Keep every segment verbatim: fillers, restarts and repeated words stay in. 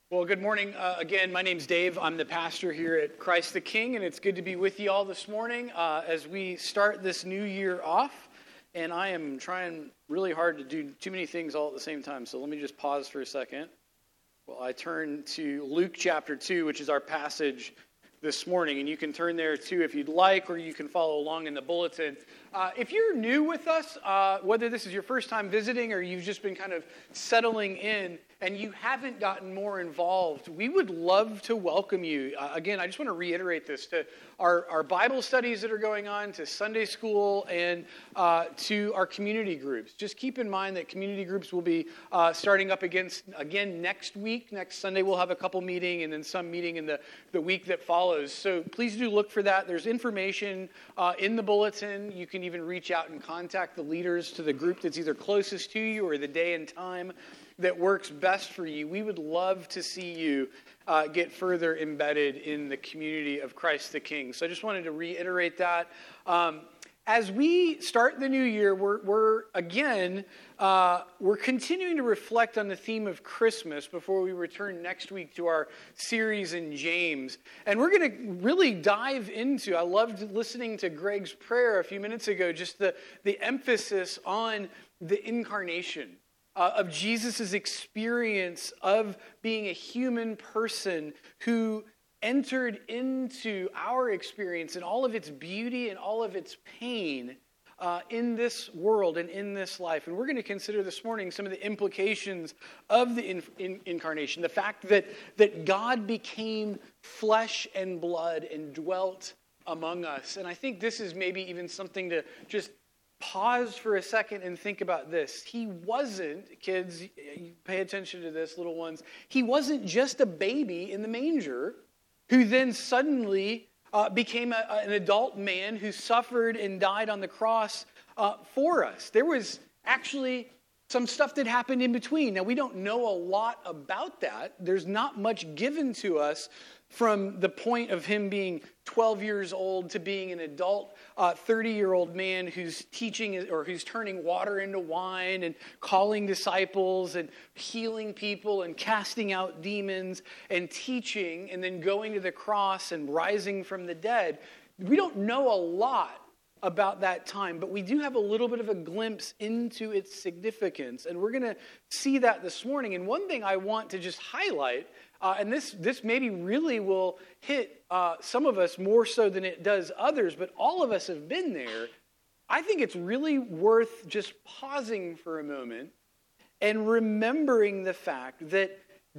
Well, good morning. Uh, again, my name's Dave. I'm the pastor here at Christ the King, and it's good to be with you all this morning uh, as we start this new year off. And I am trying really hard to do too many things all at the same time, so let me just pause for a second. Well, I turn to Luke chapter two, which is our passage this morning, and you can turn there too if you'd like, or you can follow along in the bulletin. Uh, if you're new with us, uh, whether this is your first time visiting or you've just been kind of settling in, and you haven't gotten more involved, we would love to welcome you. Uh, again, I just want to reiterate this to our, our Bible studies that are going on, to Sunday school, and uh, to our community groups. Just keep in mind that community groups will be uh, starting up against, again next week. Next Sunday we'll have a couple meeting, and then some meeting in the, the week that follows. So please do look for that. There's information uh, in the bulletin. You can even reach out and contact the leaders to the group that's either closest to you or the day and time that works best for you. We would love to see you uh, get further embedded in the community of Christ the King. So I just wanted to reiterate that. Um, as we start the new year, we're, we're again, uh, we're continuing to reflect on the theme of Christmas before we return next week to our series in James. And we're going to really dive into, I loved listening to Greg's prayer a few minutes ago, just the, the emphasis on the incarnation. Uh, of Jesus' experience of being a human person who entered into our experience and all of its beauty and all of its pain uh, in this world and in this life. And we're going to consider this morning some of the implications of the in, in, incarnation, the fact that, that God became flesh and blood and dwelt among us. And I think this is maybe even something to just pause for a second and think about this. He wasn't, kids, pay attention to this, little ones, he wasn't just a baby in the manger who then suddenly uh, became a, an adult man who suffered and died on the cross uh, for us. There was actually some stuff that happened in between. Now, we don't know a lot about that. There's not much given to us from the point of him being twelve years old to being an adult uh, thirty-year-old man who's teaching or who's turning water into wine and calling disciples and healing people and casting out demons and teaching and then going to the cross and rising from the dead. We don't know a lot about that time, but we do have a little bit of a glimpse into its significance, and we're going to see that this morning. And one thing I want to just highlight, uh, and this this maybe really will hit uh, some of us more so than it does others, but all of us have been there. I think it's really worth just pausing for a moment and remembering the fact that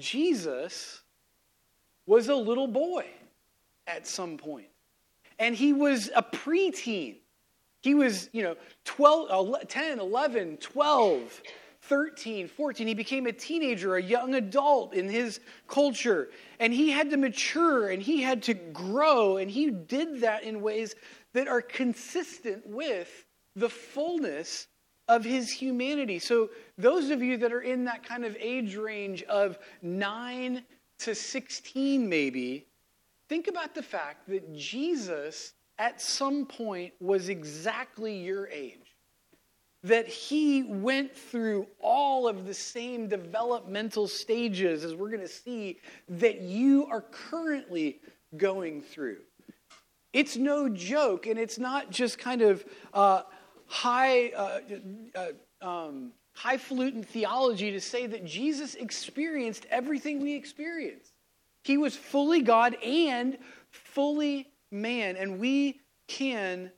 Jesus was a little boy at some point, and he was a preteen. He was, you know, twelve, ten, eleven, twelve, thirteen, fourteen. He became a teenager, a young adult in his culture. And he had to mature and he had to grow. And he did that in ways that are consistent with the fullness of his humanity. So those of you that are in that kind of age range of nine to sixteen maybe, think about the fact that Jesus at some point was exactly your age. That he went through all of the same developmental stages, as we're going to see, that you are currently going through. It's no joke, and it's not just kind of uh, high, uh, uh, um, highfalutin theology to say that Jesus experienced everything we experience. He was fully God and fully man, and we can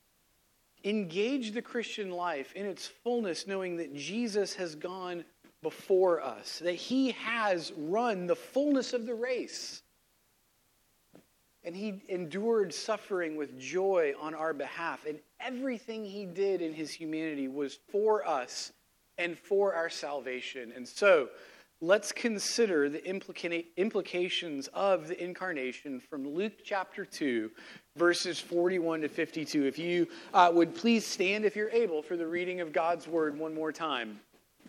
engage the Christian life in its fullness knowing that Jesus has gone before us, that he has run the fullness of the race, and he endured suffering with joy on our behalf, and everything he did in his humanity was for us and for our salvation. And so let's consider the implica- implications of the incarnation from Luke chapter two, verses forty-one to fifty-two. If you uh, would please stand, if you're able, for the reading of God's word one more time.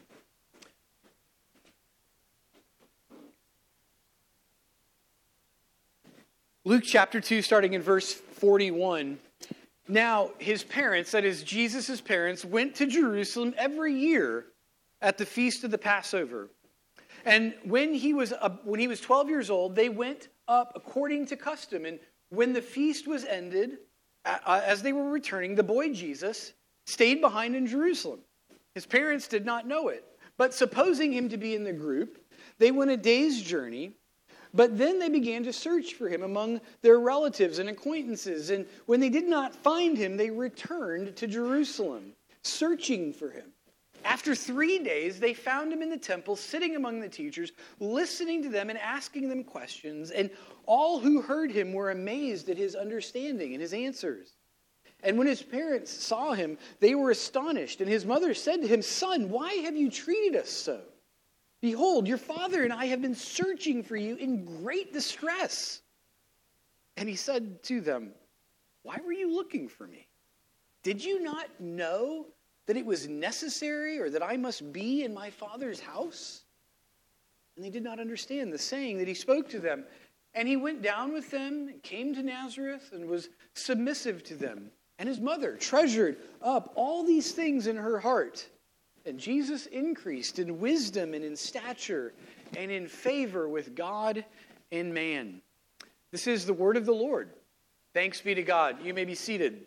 Luke chapter two, starting in verse forty-one. Now, his parents, that is Jesus' parents, went to Jerusalem every year at the feast of the Passover. And when he was uh, when he was twelve years old, they went up according to custom. And when the feast was ended, uh, as they were returning, the boy Jesus stayed behind in Jerusalem. His parents did not know it. But supposing him to be in the group, they went a day's journey. But then they began to search for him among their relatives and acquaintances. And when they did not find him, they returned to Jerusalem, searching for him. After three days, they found him in the temple, sitting among the teachers, listening to them and asking them questions. And all who heard him were amazed at his understanding and his answers. And when his parents saw him, they were astonished. And his mother said to him, "Son, why have you treated us so? Behold, your father and I have been searching for you in great distress." And he said to them, "Why were you looking for me? Did you not know that it was necessary or that I must be in my father's house?" And they did not understand the saying that he spoke to them. And he went down with them and came to Nazareth and was submissive to them. And his mother treasured up all these things in her heart. And Jesus increased in wisdom and in stature and in favor with God and man. This is the word of the Lord. Thanks be to God. You may be seated.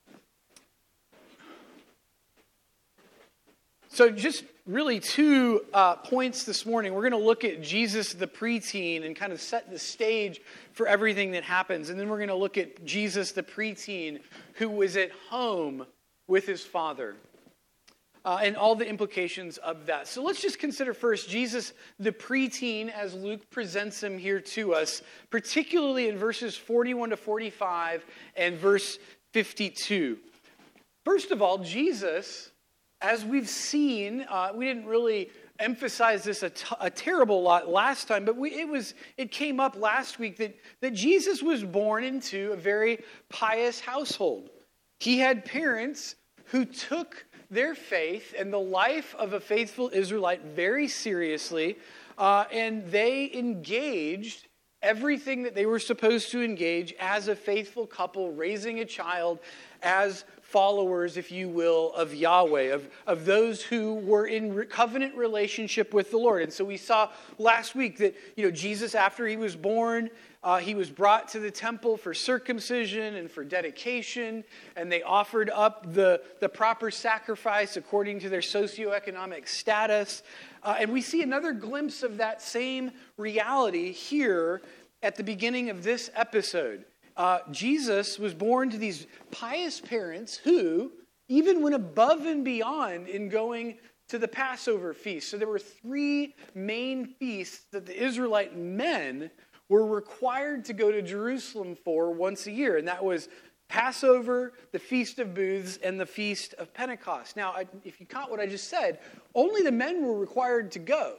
So just really two uh, points this morning. We're going to look at Jesus the preteen and kind of set the stage for everything that happens. And then we're going to look at Jesus the preteen who was at home with his father. Uh, and all the implications of that. So let's just consider first Jesus the preteen as Luke presents him here to us, particularly in verses forty-one to forty-five and verse fifty-two. First of all, Jesus, as we've seen, uh, we didn't really emphasize this a, t- a terrible lot last time, but we, it was it came up last week that, that Jesus was born into a very pious household. He had parents who took their faith and the life of a faithful Israelite very seriously, uh, and they engaged everything that they were supposed to engage as a faithful couple, raising a child as followers, if you will, of Yahweh, of, of those who were in re- covenant relationship with the Lord. And so we saw last week that, you know, Jesus, after he was born, uh, he was brought to the temple for circumcision and for dedication, and they offered up the, the proper sacrifice according to their socioeconomic status. Uh, and we see another glimpse of that same reality here at the beginning of this episode. Uh, Jesus was born to these pious parents who even went above and beyond in going to the Passover feast. So there were three main feasts that the Israelite men were required to go to Jerusalem for once a year. And that was Passover, the Feast of Booths, and the Feast of Pentecost. Now, I, if you caught what I just said, only the men were required to go.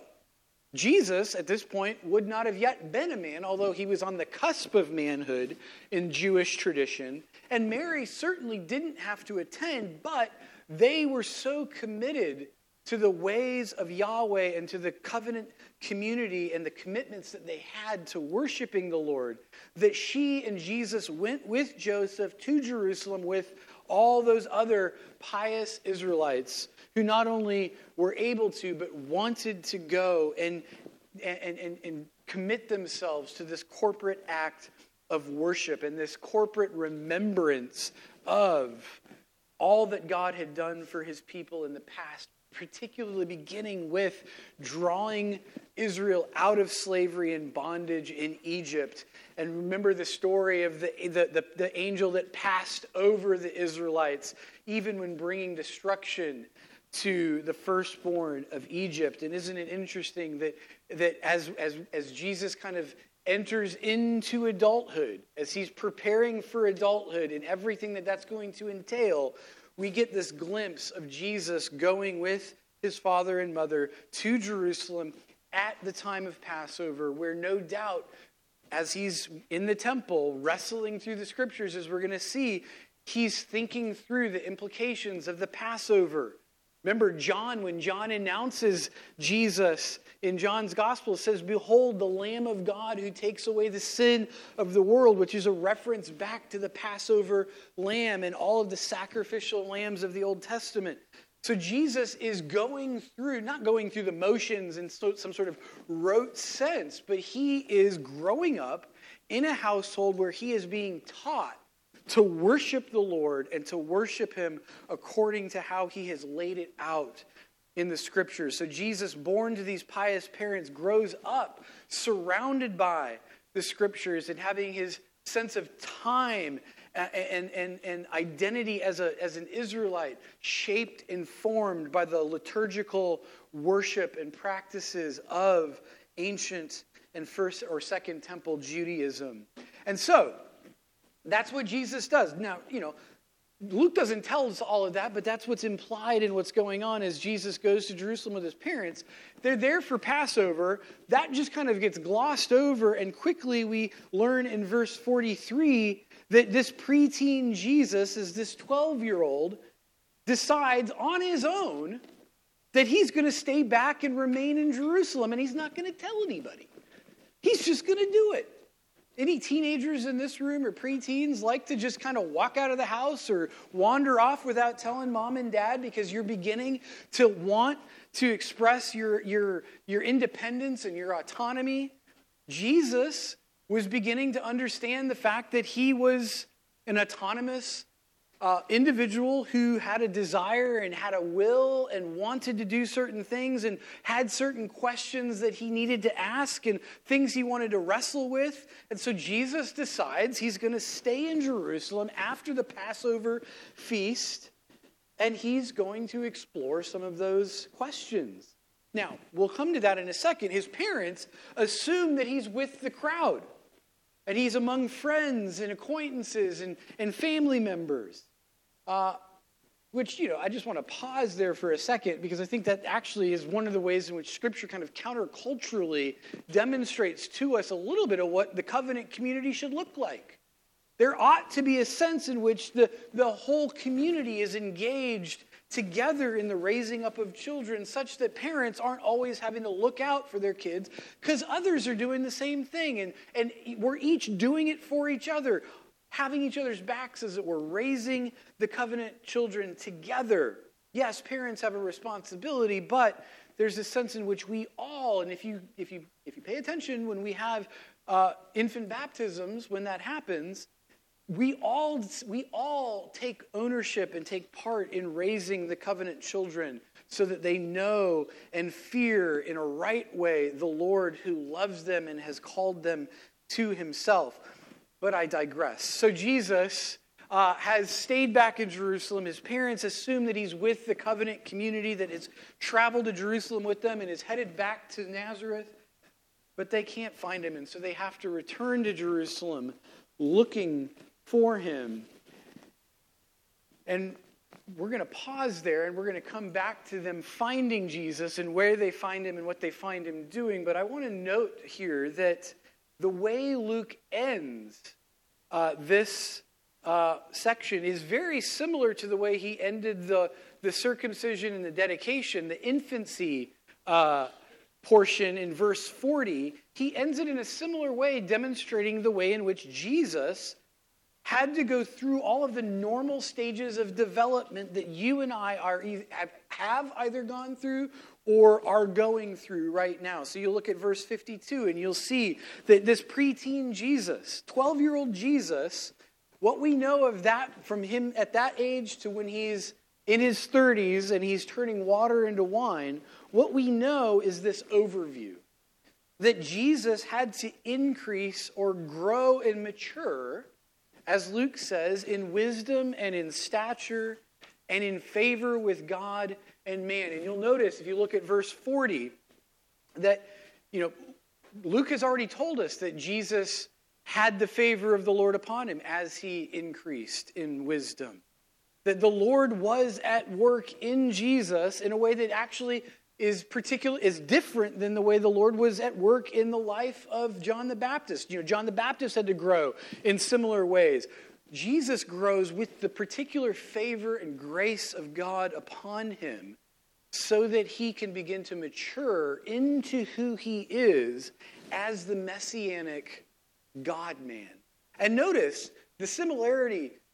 Jesus, at this point, would not have yet been a man, although he was on the cusp of manhood in Jewish tradition. And Mary certainly didn't have to attend, but they were so committed to the ways of Yahweh and to the covenant community and the commitments that they had to worshiping the Lord, that she and Jesus went with Joseph to Jerusalem with all those other pious Israelites who not only were able to, but wanted to go and, and, and, and commit themselves to this corporate act of worship and this corporate remembrance of all that God had done for his people in the past, particularly beginning with drawing Israel out of slavery and bondage in Egypt. And remember the story of the, the, the, the angel that passed over the Israelites, even when bringing destruction to the firstborn of Egypt. And isn't it interesting that that as as as Jesus kind of enters into adulthood, as he's preparing for adulthood and everything that that's going to entail, we get this glimpse of Jesus going with his father and mother to Jerusalem at the time of Passover, where no doubt, as he's in the temple wrestling through the scriptures, as we're going to see, he's thinking through the implications of the Passover. Remember John, when John announces Jesus in John's gospel, it says, "Behold, the Lamb of God who takes away the sin of the world," which is a reference back to the Passover lamb and all of the sacrificial lambs of the Old Testament. So Jesus is going through, not going through the motions in so, some sort of rote sense, but he is growing up in a household where he is being taught to worship the Lord and to worship him according to how he has laid it out in the scriptures. So Jesus, born to these pious parents, grows up surrounded by the scriptures and having his sense of time and, and, and identity as, a, as an Israelite shaped and formed by the liturgical worship and practices of ancient and first or second temple Judaism. And so, that's what Jesus does. Now, you know, Luke doesn't tell us all of that, but that's what's implied in what's going on as Jesus goes to Jerusalem with his parents. They're there for Passover. That just kind of gets glossed over, and quickly we learn in verse forty-three that this preteen Jesus, as this twelve-year-old, decides on his own that he's going to stay back and remain in Jerusalem, and he's not going to tell anybody. He's just going to do it. Any teenagers in this room or preteens like to just kind of walk out of the house or wander off without telling mom and dad because you're beginning to want to express your, your, your independence and your autonomy? Jesus was beginning to understand the fact that he was an autonomous uh, individual who had a desire and had a will and wanted to do certain things and had certain questions that he needed to ask and things he wanted to wrestle with. And so Jesus decides he's going to stay in Jerusalem after the Passover feast, and he's going to explore some of those questions. Now, we'll come to that in a second. His parents assume that he's with the crowd, and he's among friends and acquaintances and, and family members. Uh, which, you know, I just want to pause there for a second because I think that actually is one of the ways in which Scripture kind of counterculturally demonstrates to us a little bit of what the covenant community should look like. There ought to be a sense in which the, the whole community is engaged together in the raising up of children such that parents aren't always having to look out for their kids because others are doing the same thing, and, and we're each doing it for each other. Having each other's backs as it were, raising the covenant children together. Yes, parents have a responsibility, but there's a sense in which we all, and if you if you if you pay attention when we have uh, infant baptisms, when that happens, we all we all take ownership and take part in raising the covenant children so that they know and fear in a right way the Lord who loves them and has called them to himself. But I digress. So Jesus uh, has stayed back in Jerusalem. His parents assume that he's with the covenant community that has traveled to Jerusalem with them and is headed back to Nazareth. But they can't find him, and so they have to return to Jerusalem looking for him. And we're going to pause there, and we're going to come back to them finding Jesus and where they find him and what they find him doing. But I want to note here that the way Luke ends uh, this uh, section is very similar to the way he ended the, the circumcision and the dedication, the infancy uh, portion in verse forty. He ends it in a similar way, demonstrating the way in which Jesus had to go through all of the normal stages of development that you and I are have, have either gone through or are going through right now. So you look at verse fifty-two and you'll see that this preteen Jesus, twelve-year-old Jesus, what we know of that from him at that age to when he's in his thirties and he's turning water into wine, what we know is this overview. That Jesus had to increase or grow and mature, as Luke says, in wisdom and in stature and in favor with God and man. And you'll notice if you look at verse forty that, you know, Luke has already told us that Jesus had the favor of the Lord upon him as he increased in wisdom. That the Lord was at work in Jesus in a way that actually is particular is different than the way the Lord was at work in the life of John the Baptist. You know, John the Baptist had to grow in similar ways. Jesus grows with the particular favor and grace of God upon him so that he can begin to mature into who he is as the messianic God-man. And notice the similarity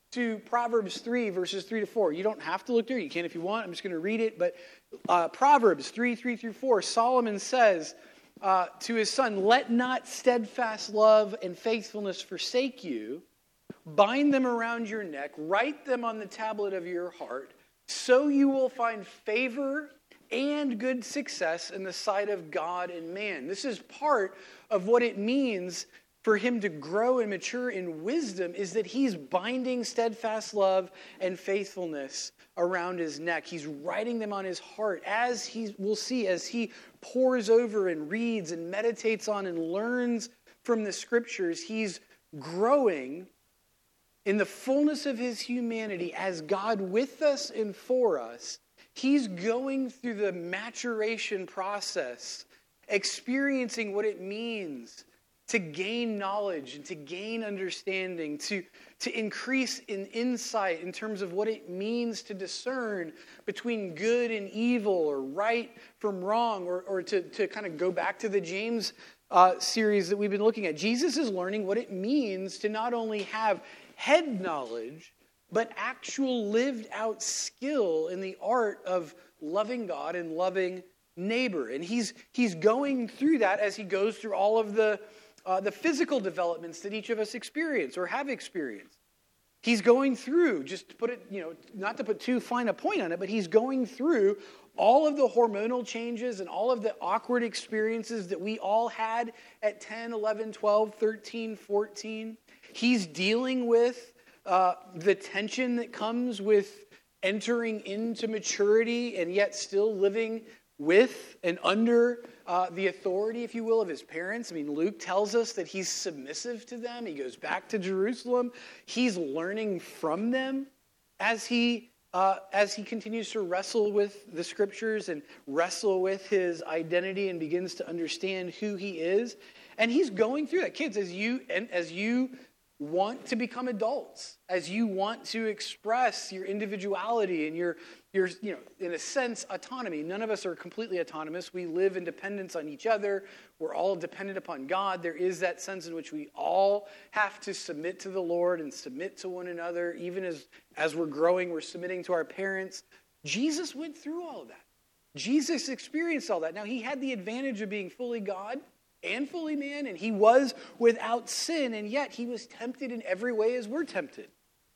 to Proverbs three, verses three to four. You don't have to look there. You can if you want. I'm just going to read it. But uh, Proverbs three, three through four, Solomon says uh, to his son, "Let not steadfast love and faithfulness forsake you. Bind them around your neck. Write them on the tablet of your heart. So you will find favor and good success in the sight of God and man." This is part of what it means for him to grow and mature in wisdom, is that he's binding steadfast love and faithfulness around his neck. He's writing them on his heart, as he will see, as he pores over and reads and meditates on and learns from the scriptures. He's growing in the fullness of his humanity as God with us and for us. He's going through the maturation process, experiencing what it means to gain knowledge and to gain understanding, to, to increase in insight in terms of what it means to discern between good and evil, or right from wrong, or, or to, to kind of go back to the James uh, series that we've been looking at. Jesus is learning what it means to not only have head knowledge, but actual lived out skill in the art of loving God and loving neighbor. And he's he's going through that as he goes through all of the uh, the physical developments that each of us experience or have experienced. He's going through, just to put it, you know, not to put too fine a point on it, but he's going through all of the hormonal changes and all of the awkward experiences that we all had at ten, eleven, twelve, thirteen, fourteen. He's dealing with uh, the tension that comes with entering into maturity and yet still living with and under uh, the authority, if you will, of his parents. I mean, Luke tells us that he's submissive to them. He goes back to Jerusalem. He's learning from them as he uh, as he continues to wrestle with the scriptures and wrestle with his identity and begins to understand who he is. And he's going through that. Kids, as you and as you want to become adults, as you want to express your individuality and your, your, you know, in a sense, autonomy. None of us are completely autonomous. We live in dependence on each other. We're all dependent upon God. There is that sense in which we all have to submit to the Lord and submit to one another. Even as, as we're growing, we're submitting to our parents. Jesus went through all of that. Jesus experienced all that. Now, he had the advantage of being fully God and fully man, and he was without sin, and yet he was tempted in every way as we're tempted.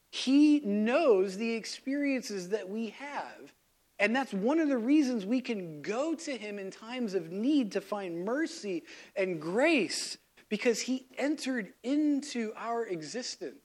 He knows the experiences that we have, and that's one of the reasons we can go to him in times of need to find mercy and grace, because he entered into our existence.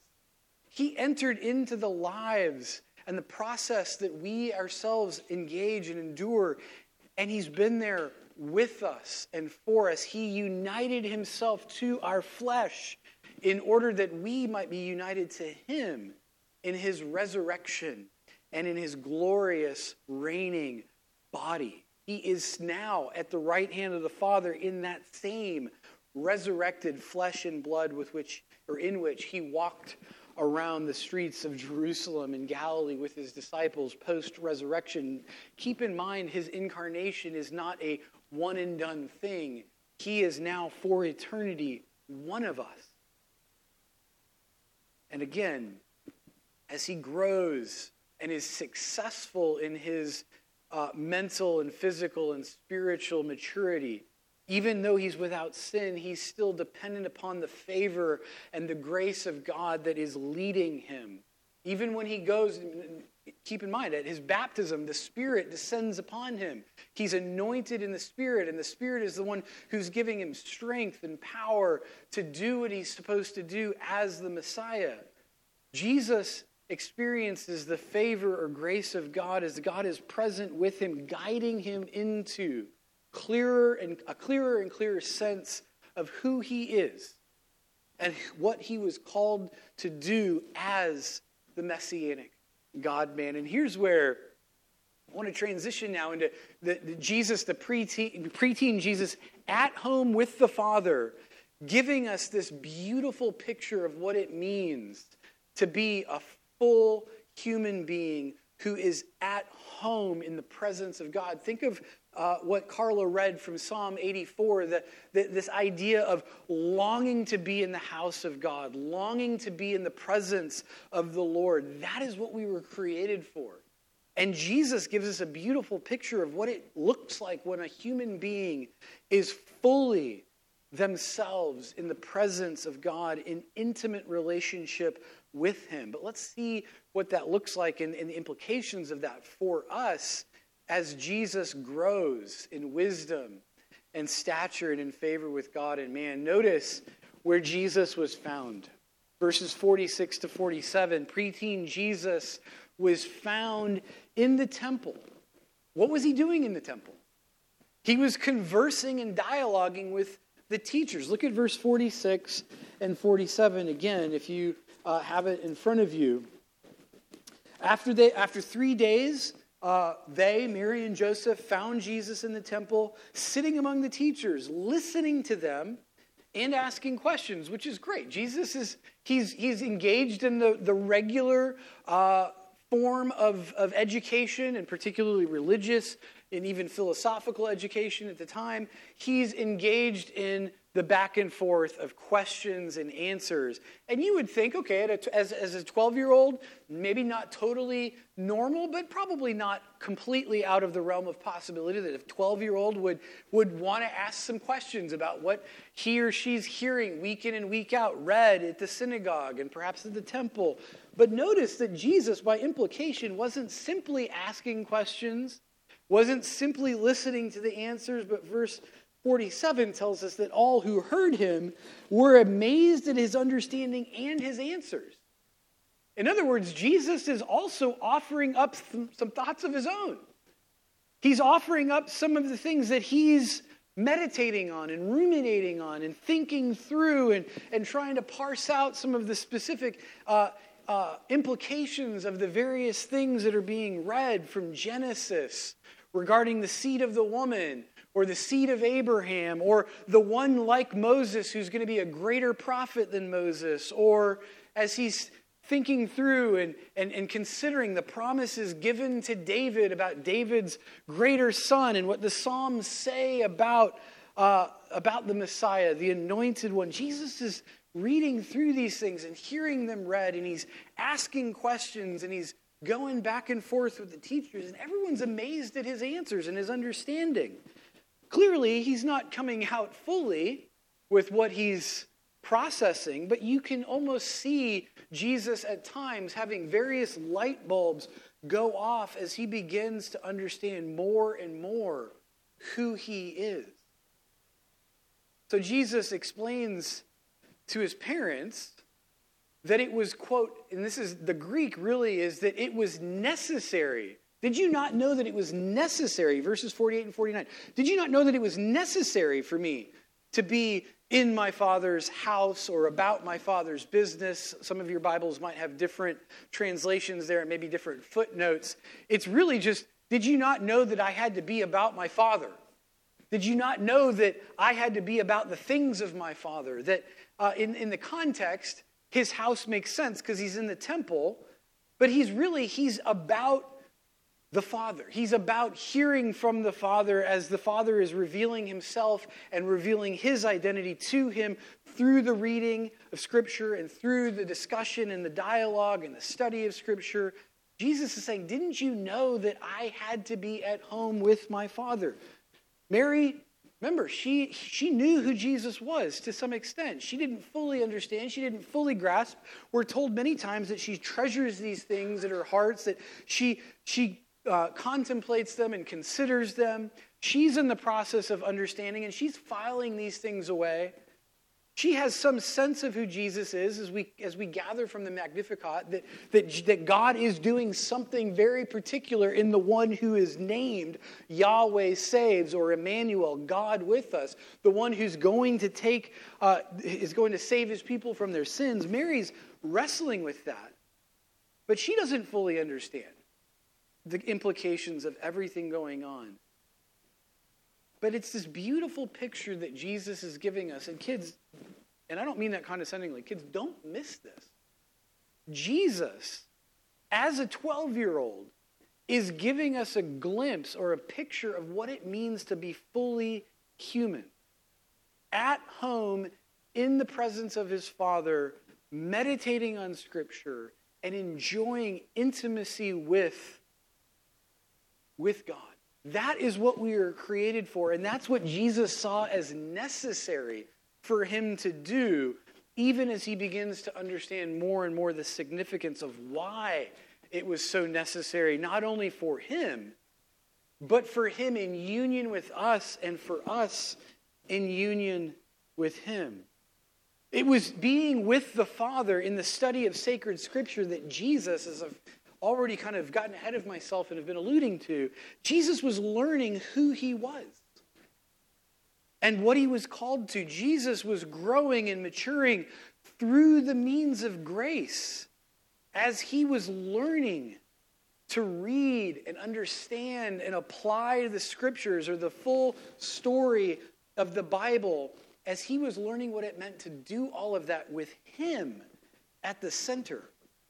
He entered into the lives and the process that we ourselves engage and endure, and he's been there with us and for us. He united himself to our flesh in order that we might be united to him in his resurrection and in his glorious reigning body. He is now at the right hand of the Father in that same resurrected flesh and blood with which, or in which he walked around the streets of Jerusalem and Galilee with his disciples post-resurrection. Keep in mind, his incarnation is not a one and done thing. He is now for eternity one of us. And again, as he grows and is successful in his uh, mental and physical and spiritual maturity, even though he's without sin, he's still dependent upon the favor and the grace of God that is leading him. Even when he goes, keep in mind, at his baptism, the Spirit descends upon him. He's anointed in the Spirit, and the Spirit is the one who's giving him strength and power to do what he's supposed to do as the Messiah. Jesus experiences the favor or grace of God as God is present with him, guiding him into clearer and a clearer and clearer sense of who he is and what he was called to do as the Messianic God-man. And here's where I want to transition now into the, the Jesus, the preteen, preteen Jesus at home with the Father, giving us this beautiful picture of what it means to be a full human being who is at home in the presence of God. Think of uh, what Carla read from Psalm eighty-four, the, the, this idea of longing to be in the house of God, longing to be in the presence of the Lord. That is what we were created for. And Jesus gives us a beautiful picture of what it looks like when a human being is fully themselves in the presence of God, in intimate relationship with him. But let's see what that looks like and, and the implications of that for us as Jesus grows in wisdom and stature and in favor with God and man. Notice where Jesus was found. Verses forty-six to forty-seven, preteen Jesus was found in the temple. What was he doing in the temple? He was conversing and dialoguing with the teachers. Look at verse forty-six and forty-seven again, if you uh, have it in front of you. After they, after three days, uh, they, Mary and Joseph, found Jesus in the temple, sitting among the teachers, listening to them and asking questions, which is great. Jesus is, he's, he's engaged in the, the regular uh, form of, of education, and particularly religious and even philosophical education at the time. He's engaged in the back and forth of questions and answers. And you would think, okay, at a, as, as a twelve-year-old, maybe not totally normal, but probably not completely out of the realm of possibility that a twelve-year-old would, would want to ask some questions about what he or she's hearing week in and week out, read at the synagogue and perhaps at the temple. But notice that Jesus, by implication, wasn't simply asking questions, wasn't simply listening to the answers, but verse forty-seven tells us that all who heard him were amazed at his understanding and his answers. In other words, Jesus is also offering up some, some thoughts of his own. He's offering up some of the things that he's meditating on and ruminating on and thinking through and, and trying to parse out some of the specific uh, uh, implications of the various things that are being read from Genesis regarding the seed of the woman, or the seed of Abraham, or the one like Moses who's going to be a greater prophet than Moses, or as he's thinking through and, and, and considering the promises given to David about David's greater son and what the Psalms say about, uh, about the Messiah, the anointed one. Jesus is reading through these things and hearing them read, and he's asking questions, and he's going back and forth with the teachers, and everyone's amazed at his answers and his understanding. Clearly, he's not coming out fully with what he's processing, but you can almost see Jesus at times having various light bulbs go off as he begins to understand more and more who he is. So Jesus explains to his parents that it was, quote, and this is the Greek really is that it was necessary. Did you not know that it was necessary, verses forty-eight and forty-nine, did you not know that it was necessary for me to be in my Father's house or about my Father's business? Some of your Bibles might have different translations there and maybe different footnotes. It's really just, did you not know that I had to be about my Father? Did you not know that I had to be about the things of my Father? That uh, in, in the context, his house makes sense because he's in the temple, but he's really, he's about the Father. He's about hearing from the Father as the Father is revealing himself and revealing his identity to him through the reading of Scripture and through the discussion and the dialogue and the study of Scripture. Jesus is saying, didn't you know that I had to be at home with my Father? Mary, remember, she, she knew who Jesus was to some extent. She didn't fully understand. She didn't fully grasp. We're told many times that she treasures these things in her hearts, that she, she uh, contemplates them and considers them. She's in the process of understanding, and she's filing these things away. She has some sense of who Jesus is as we as we gather from the Magnificat, that, that, that God is doing something very particular in the one who is named Yahweh saves, or Emmanuel, God with us, the one who's going to take, uh, is going to save his people from their sins. Mary's wrestling with that, but she doesn't fully understand the implications of everything going on. But it's this beautiful picture that Jesus is giving us. And kids, and I don't mean that condescendingly, kids, don't miss this. Jesus, as a twelve-year-old, is giving us a glimpse or a picture of what it means to be fully human. At home, in the presence of his Father, meditating on Scripture and enjoying intimacy with, with God. That is what we are created for, and that's what Jesus saw as necessary for him to do, even as he begins to understand more and more the significance of why it was so necessary, not only for him, but for him in union with us and for us in union with him. It was being with the Father in the study of sacred Scripture that Jesus, as I've already kind of gotten ahead of myself and have been alluding to, Jesus was learning who he was and what he was called to. Jesus was growing and maturing through the means of grace as he was learning to read and understand and apply the Scriptures or the full story of the Bible, as he was learning what it meant to do all of that with him at the center.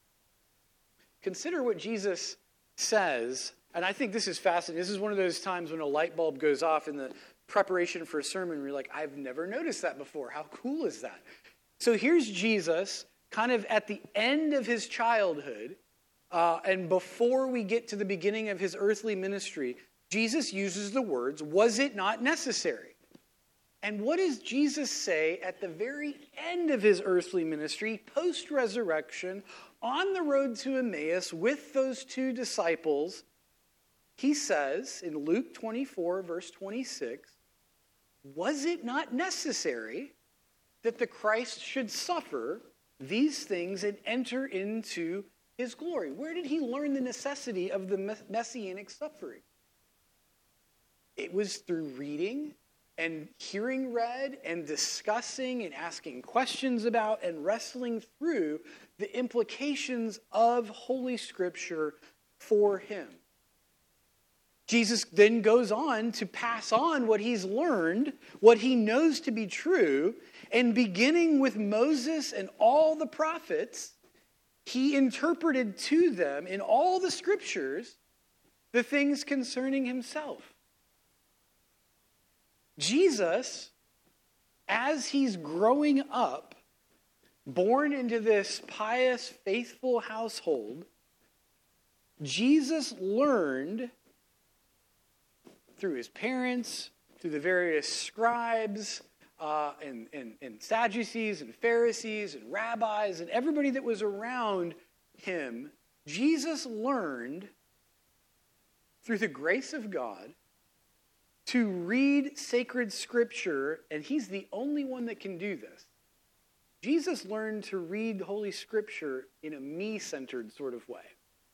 Consider what Jesus says, and I think this is fascinating. This is one of those times when a light bulb goes off in the preparation for a sermon where you're like, I've never noticed that before. How cool is that? So here's Jesus, kind of at the end of his childhood, uh, and before we get to the beginning of his earthly ministry, Jesus uses the words, was it not necessary? And what does Jesus say at the very end of his earthly ministry, post-resurrection, on the road to Emmaus with those two disciples? He says in Luke twenty-four, verse twenty-six, was it not necessary that the Christ should suffer these things and enter into his glory? Where did he learn the necessity of the messianic suffering? It was through reading and hearing read and discussing and asking questions about and wrestling through the implications of Holy Scripture for him. Jesus then goes on to pass on what he's learned, what he knows to be true, and beginning with Moses and all the prophets, he interpreted to them in all the Scriptures the things concerning himself. Jesus, as he's growing up, born into this pious, faithful household, Jesus learned through his parents, through the various scribes uh, and, and, and Sadducees and Pharisees and rabbis and everybody that was around him, Jesus learned through the grace of God to read sacred Scripture, and he's the only one that can do this. Jesus learned to read Holy Scripture in a me-centered sort of way.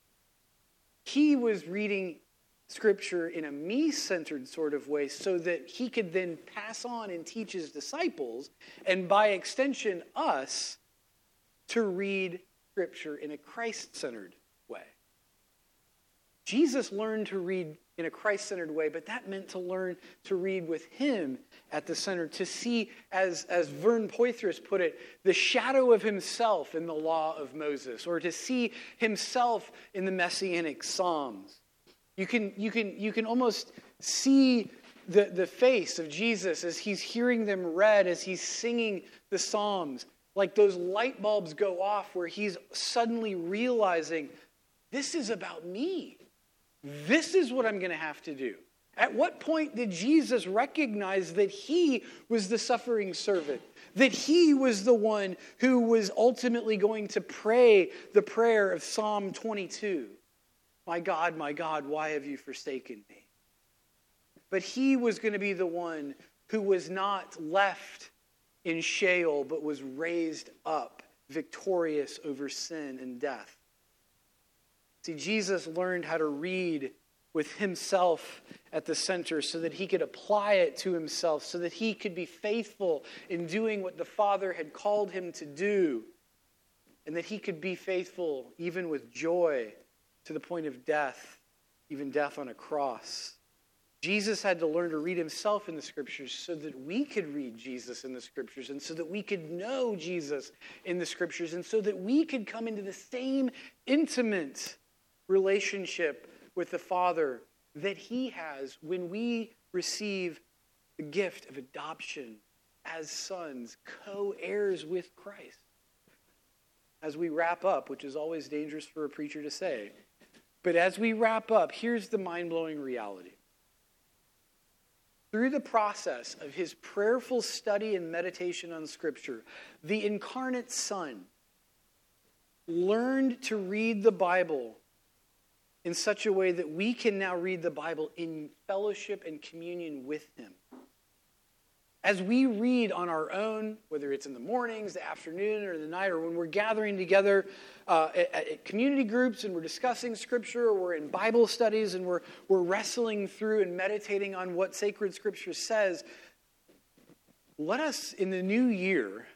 He was reading Scripture in a me-centered sort of way so that he could then pass on and teach his disciples, and by extension us, to read Scripture in a Christ-centered way. Jesus learned to read in a Christ-centered way, but that meant to learn to read with him at the center, to see, as, as Vern Poythress put it, the shadow of himself in the law of Moses, or to see himself in the Messianic Psalms. You can, you can, you can almost see the, the face of Jesus as he's hearing them read, as he's singing the Psalms. Like those light bulbs go off where he's suddenly realizing, this is about me. This is what I'm going to have to do. At what point did Jesus recognize that he was the suffering servant? That he was the one who was ultimately going to pray the prayer of Psalm twenty-two. My God, my God, why have you forsaken me? But he was going to be the one who was not left in Sheol, but was raised up, victorious over sin and death. See, Jesus learned how to read with himself at the center so that he could apply it to himself, so that he could be faithful in doing what the Father had called him to do, and that he could be faithful even with joy to the point of death, even death on a cross. Jesus had to learn to read himself in the Scriptures so that we could read Jesus in the Scriptures, and so that we could know Jesus in the Scriptures, and so that we could come into the same intimate relationship with the Father that he has when we receive the gift of adoption as sons, co-heirs with Christ. As we wrap up, which is always dangerous for a preacher to say, but as we wrap up, here's the mind-blowing reality. Through the process of his prayerful study and meditation on Scripture, the incarnate Son learned to read the Bible in such a way that we can now read the Bible in fellowship and communion with him. As we read on our own, whether it's in the mornings, the afternoon, or the night, or when we're gathering together uh, at, at community groups and we're discussing Scripture, or we're in Bible studies and we're, we're wrestling through and meditating on what sacred Scripture says, let us, in the new year,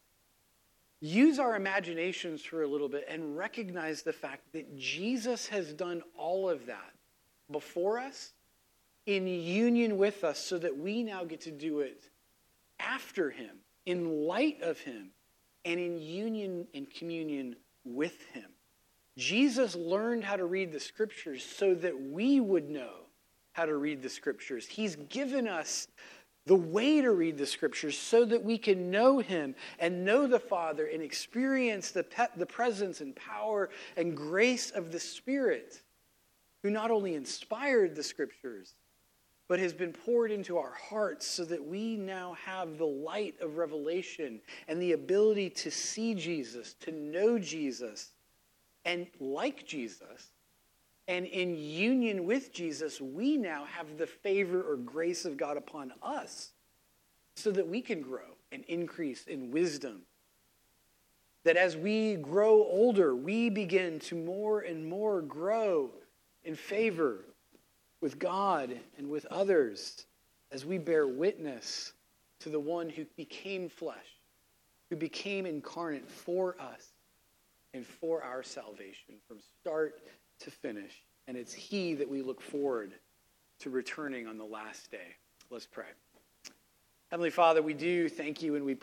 use our imaginations for a little bit and recognize the fact that Jesus has done all of that before us, in union with us, so that we now get to do it after him, in light of him, and in union and communion with him. Jesus learned how to read the Scriptures so that we would know how to read the Scriptures. He's given us the way to read the Scriptures so that we can know him and know the Father and experience the, pe- the presence and power and grace of the Spirit, who not only inspired the Scriptures, but has been poured into our hearts so that we now have the light of revelation and the ability to see Jesus, to know Jesus, and like Jesus, and in union with Jesus, we now have the favor or grace of God upon us so that we can grow and increase in wisdom. That as we grow older, we begin to more and more grow in favor with God and with others as we bear witness to the one who became flesh, who became incarnate for us and for our salvation from start to finish. And it's he that we look forward to returning on the last day. Let's pray. Heavenly Father, we do thank you and we